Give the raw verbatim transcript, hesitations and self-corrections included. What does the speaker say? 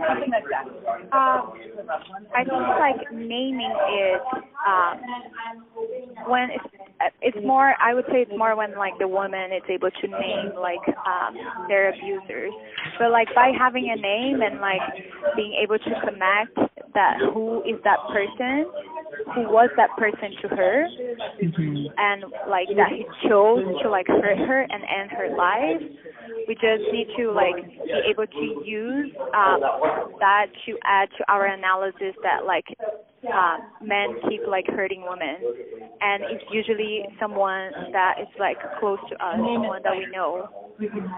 Um, I think like naming is um, when it's it's more. I would say it's more when like the woman is able to name like um, their abusers. But like by having a name and like being able to connect that who is that person, who was that person to her, Hmm. and like that he chose to like hurt her and end her life. We just need to like be able to use um, that to add to our analysis that like um, men keep like hurting women, and it's usually someone that is like close to us, someone that we know.